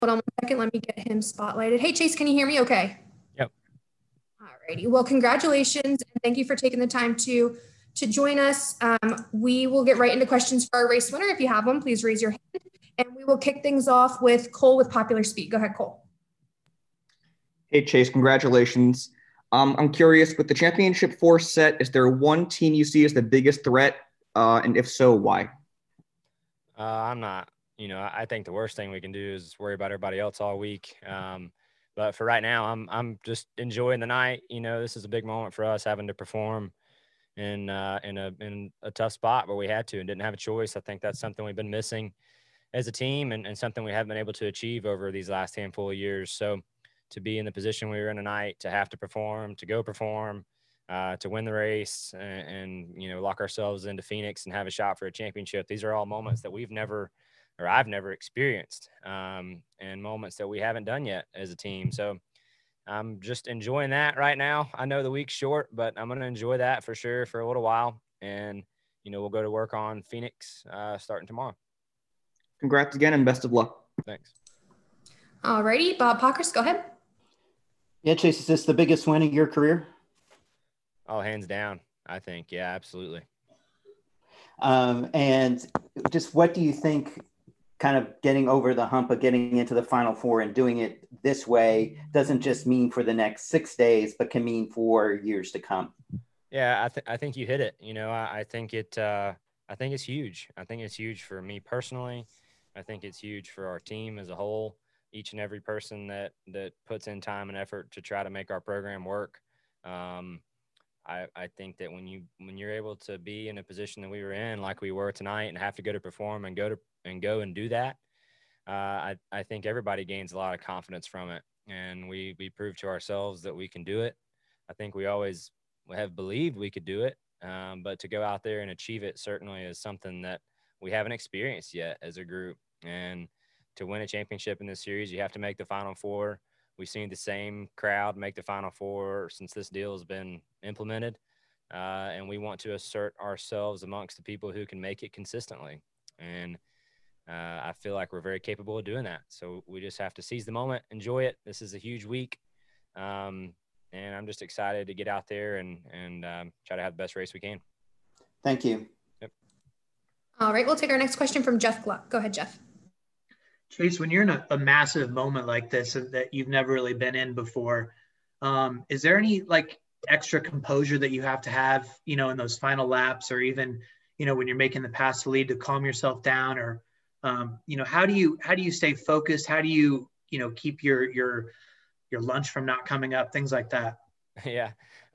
Hold on one second. Let me get him spotlighted. Hey, Chase, can you hear me okay? Yep. All righty. Well, congratulations, and thank you for taking the time to join us. We will get right into questions for our race winner. If you have one, please raise your hand, and we will kick things off with Cole with Popular Speed. Go ahead, Cole. Hey, Chase, congratulations. I'm curious, with the championship four set, is there one team you see as the biggest threat? And if so, why? I'm not. I think the worst thing we can do is worry about everybody else all week. But for right now, I'm just enjoying the night. This is a big moment for us having to perform in a tough spot where we had to and didn't have a choice. I think that's something we've been missing as a team and something we haven't been able to achieve over these last handful of years. So to be in the position we were in tonight, to have to perform, to go perform, to win the race and lock ourselves into Phoenix and have a shot for a championship. These are all moments that I've never experienced, and moments that we haven't done yet as a team. So I'm just enjoying that right now. I know the week's short, but I'm going to enjoy that for sure for a little while. And, we'll go to work on Phoenix starting tomorrow. Congrats again and best of luck. Thanks. All righty. Bob Pockrass, go ahead. Yeah, Chase, is this the biggest win of your career? Oh, hands down, I think. Yeah, absolutely. And just what do you think kind of getting over the hump of getting into the Final Four and doing it this way doesn't just mean for the next 6 days, but can mean for years to come? Yeah, I think you hit it. I think it's huge. I think it's huge for me personally. I think it's huge for our team as a whole. Each and every person that puts in time and effort to try to make our program work. I think that when you're able to be in a position that we were in, like we were tonight, and have to go to perform and go and do that, I think everybody gains a lot of confidence from it, and we prove to ourselves that we can do it. I think we always have believed we could do it, but to go out there and achieve it certainly is something that we haven't experienced yet as a group. And to win a championship in this series, you have to make the Final Four. We've seen the same crowd make the Final Four since this deal has been implemented, and we want to assert ourselves amongst the people who can make it consistently. And I feel like we're very capable of doing that. So we just have to seize the moment, enjoy it. This is a huge week, and I'm just excited to get out there and try to have the best race we can. Thank you. Yep. All right, we'll take our next question from Jeff Gluck. Go ahead, Jeff. Chase, when you're in a massive moment like this that you've never really been in before, is there any extra composure that you have to have, in those final laps, or even, when you're making the pass to lead, to calm yourself down, or, how do you stay focused? How do you, keep your lunch from not coming up, things like that? Yeah.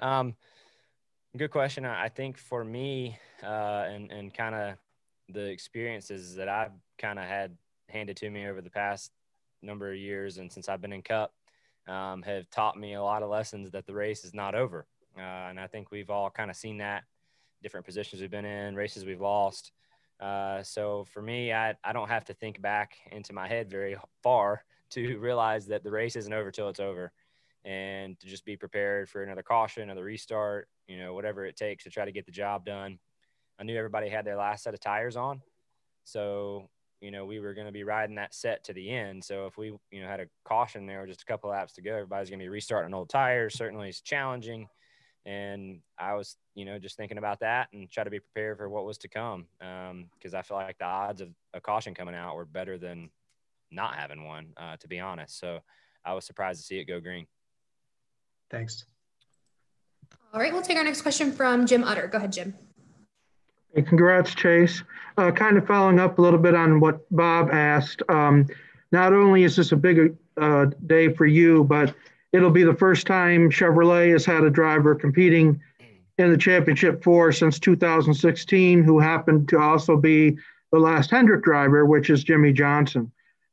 Good question. I think for me, and kind of the experiences that I've kind of had handed to me over the past number of years, and since I've been in Cup, have taught me a lot of lessons that the race is not over. And I think we've all kind of seen that, different positions we've been in, races we've lost. So for me, I don't have to think back into my head very far to realize that the race isn't over till it's over, and to just be prepared for another caution, another restart, whatever it takes to try to get the job done. I knew everybody had their last set of tires on. So, we were going to be riding that set to the end. So if we, had a caution there, just a couple of laps to go, everybody's going to be restarting old tires. Certainly it's challenging. And I was, just thinking about that and try to be prepared for what was to come. Because I feel like the odds of a caution coming out were better than not having one, to be honest. So I was surprised to see it go green. Thanks. All right, we'll take our next question from Jim Utter. Go ahead, Jim. Hey, congrats, Chase. Kind of following up a little bit on what Bob asked. Not only is this a big day for you, but it'll be the first time Chevrolet has had a driver competing in the championship four since 2016, who happened to also be the last Hendrick driver, which is Jimmie Johnson.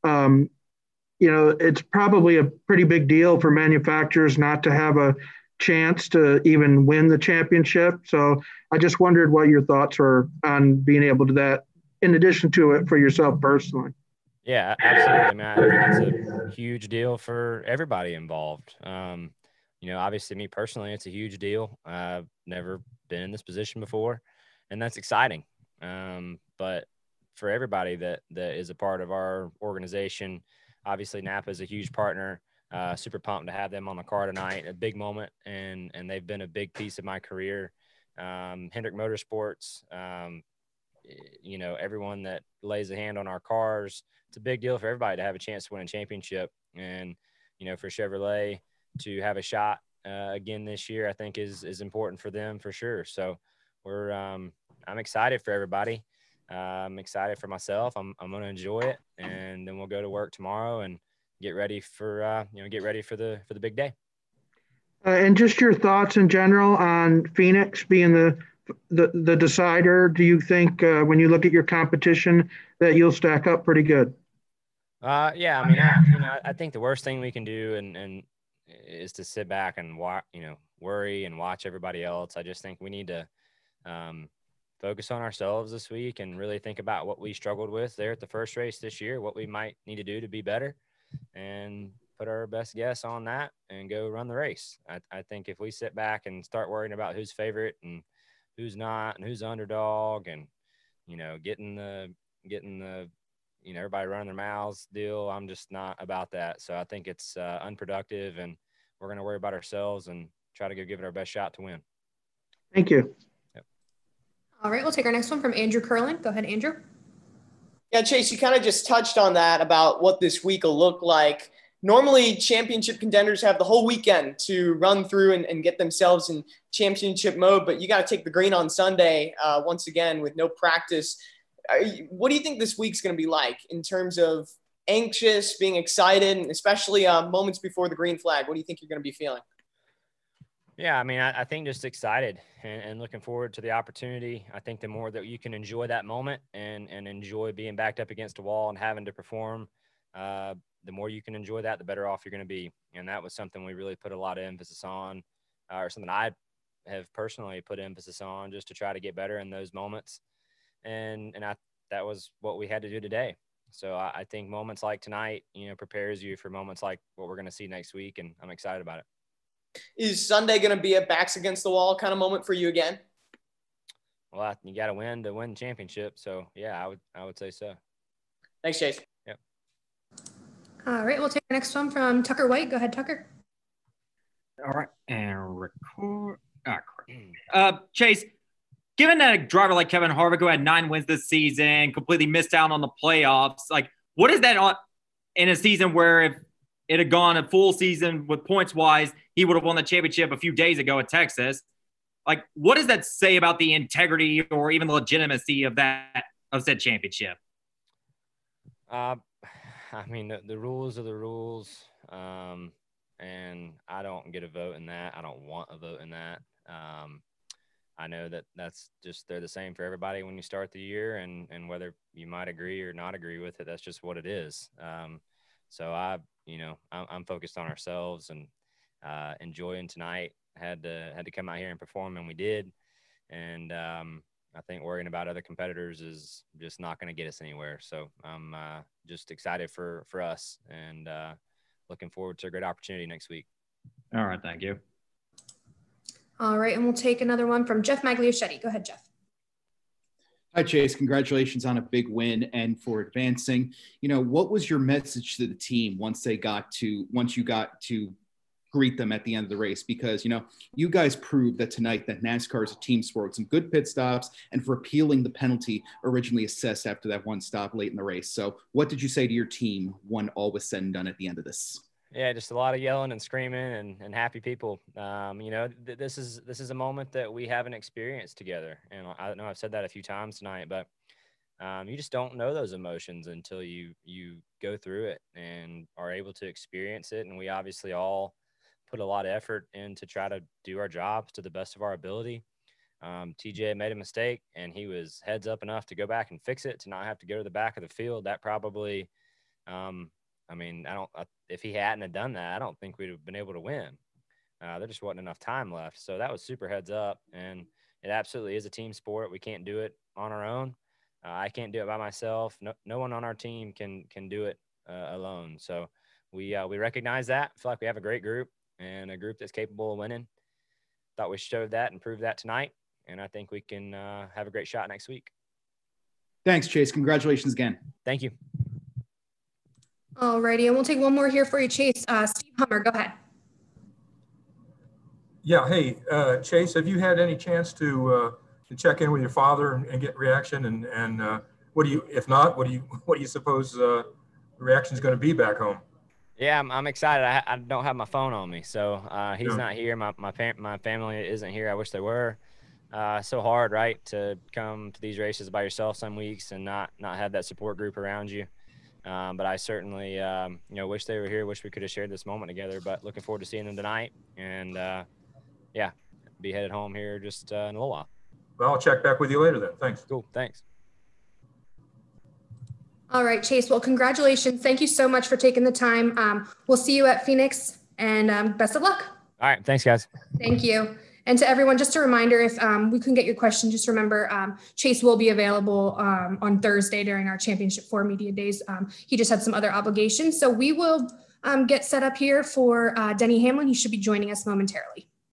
It's probably a pretty big deal for manufacturers not to have a chance to even win the championship. So I just wondered what your thoughts were on being able to do that, in addition to it for yourself personally. Yeah, absolutely, man. I think it's a huge deal for everybody involved. Obviously me personally, it's a huge deal. I've never been in this position before, and that's exciting. But for everybody that is a part of our organization, obviously Napa is a huge partner. Super pumped to have them on the car tonight. A big moment, and they've been a big piece of my career. Hendrick Motorsports, everyone that lays a hand on our cars, it's a big deal for everybody to have a chance to win a championship. And, for Chevrolet to have a shot again this year, I think is important for them for sure. So I'm excited for everybody. I'm excited for myself. I'm going to enjoy it, and then we'll go to work tomorrow and get ready for the big day. And just your thoughts in general on Phoenix being the decider. Do you think when you look at your competition that you'll stack up pretty good? Yeah, I mean, I think the worst thing we can do and is to sit back and worry and watch everybody else. I just think we need to focus on ourselves this week and really think about what we struggled with there at the first race this year, what we might need to do to be better, and put our best guess on that and go run the race. I think if we sit back and start worrying about who's favorite and who's not and who's underdog and, getting the everybody running their mouths deal, I'm just not about that. So I think it's unproductive, and we're going to worry about ourselves and try to go give it our best shot to win. Thank you. Yep. All right, we'll take our next one from Andrew Curlin. Go ahead, Andrew. Yeah, Chase, you kind of just touched on that about what this week will look like. Normally, championship contenders have the whole weekend to run through and get themselves in championship mode, but you got to take the green on Sunday once again with no practice. What do you think this week's going to be like in terms of anxious, being excited, and especially moments before the green flag? What do you think you're going to be feeling? Yeah, I mean, I think just excited and looking forward to the opportunity. I think the more that you can enjoy that moment and enjoy being backed up against a wall and having to perform, the more you can enjoy that, the better off you're going to be. And that was something we really put a lot of emphasis on, or something I have personally put emphasis on, just to try to get better in those moments. And that was what we had to do today. So I think moments like tonight, prepares you for moments like what we're going to see next week, and I'm excited about it. Is Sunday going to be a backs against the wall kind of moment for you again? Well, you got to win the championship. So yeah, I would say so. Thanks, Chase. Yep. All right, we'll take our next one from Tucker White. Go ahead, Tucker. All right, and record. Chase, given that a driver like Kevin Harvick, who had 9 wins this season, completely missed out on the playoffs, like, what is that in a season where if it had gone a full season with points-wise, he would have won the championship a few days ago at Texas? Like, what does that say about the integrity or even the legitimacy of said championship? I mean, the rules are the rules, and I don't get a vote in that. I don't want a vote in that. I know that's just, they're the same for everybody when you start the year, and whether you might agree or not agree with it, that's just what it is. So I'm focused on ourselves and enjoying tonight. Had to come out here and perform, and we did. And I think worrying about other competitors is just not going to get us anywhere. So I'm just excited for us, and looking forward to a great opportunity next week. All right, thank you. All right, and we'll take another one from Jeff Magliochetti. Go ahead, Jeff. Hi, Chase. Congratulations on a big win and for advancing. What was your message to the team once you got to greet them at the end of the race? Because, you guys proved that tonight that NASCAR is a team sport with some good pit stops and for appealing the penalty originally assessed after that one stop late in the race. So what did you say to your team when all was said and done at the end of this? Yeah, just a lot of yelling and screaming and happy people. This is a moment that we haven't experienced together. And I know I've said that a few times tonight, but you just don't know those emotions until you go through it and are able to experience it. And we obviously all put a lot of effort in to try to do our jobs to the best of our ability. TJ made a mistake, and he was heads up enough to go back and fix it, to not have to go to the back of the field. That probably, if he hadn't have done that, I don't think we'd have been able to win. There just wasn't enough time left. So that was super heads up, and it absolutely is a team sport. We can't do it on our own. I can't do it by myself. No one on our team can do it alone. So we recognize that. I feel like we have a great group and a group that's capable of winning. Thought we showed that and proved that tonight, and I think we can have a great shot next week. Thanks, Chase. Congratulations again. Thank you. All righty, and we'll take one more here for you, Chase. Steve Hummer, go ahead. Yeah. Hey, Chase, have you had any chance to check in with your father and get reaction? And what do you, if not, what do you suppose the reaction is going to be back home? Yeah, I'm excited. I don't have my phone on me, so he's not here. My family isn't here. I wish they were. So hard, right, to come to these races by yourself some weeks and not have that support group around you. But I certainly, wish they were here. Wish we could have shared this moment together. But looking forward to seeing them tonight. And yeah, be headed home here just in a little while. Well, I'll check back with you later then. Thanks. Cool. Thanks. All right, Chase. Well, congratulations. Thank you so much for taking the time. We'll see you at Phoenix, and best of luck. All right. Thanks, guys. Thank you. And to everyone, just a reminder, if we couldn't get your question, just remember Chase will be available on Thursday during our Championship 4 Media Days. He just had some other obligations. So we will get set up here for Denny Hamlin. He should be joining us momentarily.